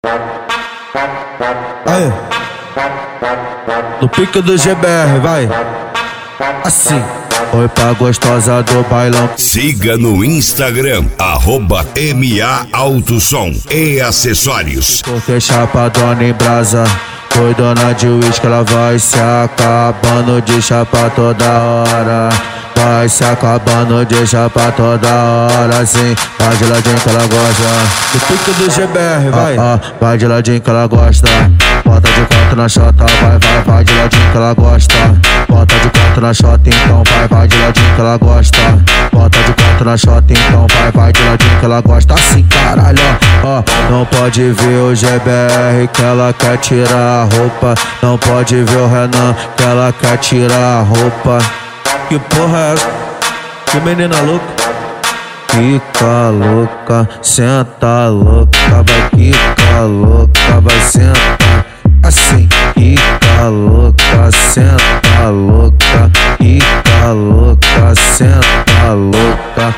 Aí, no pique do GBR, vai. Assim. Oi pra gostosa do bailão. Siga no Instagram, @MA Autosom e acessórios. Porque chapadona em brasa, foi dona de uísque, ela vai se acabando de chapa toda hora. Vai se acabando de chapa toda hora, sim. Vai de ladinho que ela gosta. Do pique do GBR, vai. Vai de ladinho que ela gosta. Bota de quatro na chota, vai de ladinho que ela gosta. Bota de quatro na chota, então vai de ladinho que ela gosta. Bota de quatro na chota, então vai de ladinho que ela gosta. Assim, caralho, ó. Não pode ver o GBR que ela quer tirar a roupa. Não pode ver o Renan que ela quer tirar a roupa. Que porra é essa? Que menina louca? Fica louca, senta louca, vai ficar louca, vai sentar. Assim, fica louca, senta louca, fica louca, senta louca.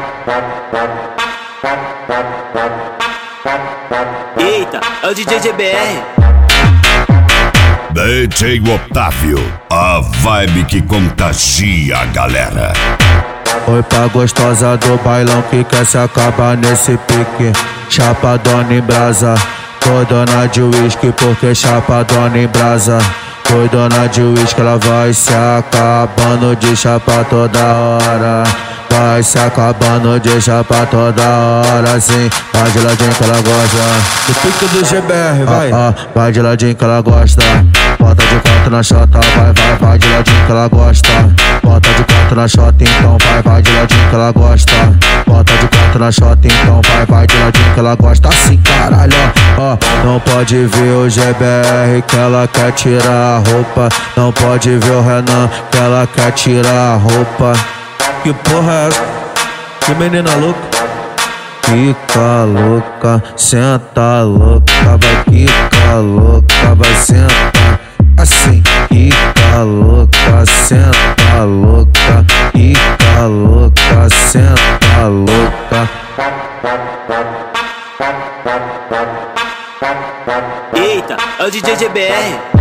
Eita, é o DJ GBR. DJ Otávio, a vibe que contagia a galera. Oi pra gostosa do bailão que quer se acabar nesse pique. Chapadona em brasa, foi dona de uísque porque chapadona em brasa. Foi dona de uísque, ela vai se acabando de chapa toda hora. Vai se acabando de chapa toda hora, sim. Vai de ladinho que ela gosta. Do pique do GBR, vai. Vai de ladinho que ela gosta. Bota de quatro na chota, vai de ladinho que ela gosta. Bota de quatro na chota, então vai de ladinho que ela gosta. Bota de quatro na chota, então vai de ladinho que ela gosta. Assim, caralho, ó. Não pode ver o GBR que ela quer tirar a roupa. Não pode ver o Renan que ela quer tirar a roupa. Que porra é essa? Que menina louca? Fica louca, senta louca, vai ficar louca, vai sentar. Assim, fica louca, senta louca, fica louca, senta louca. Eita, é o DJ GBR.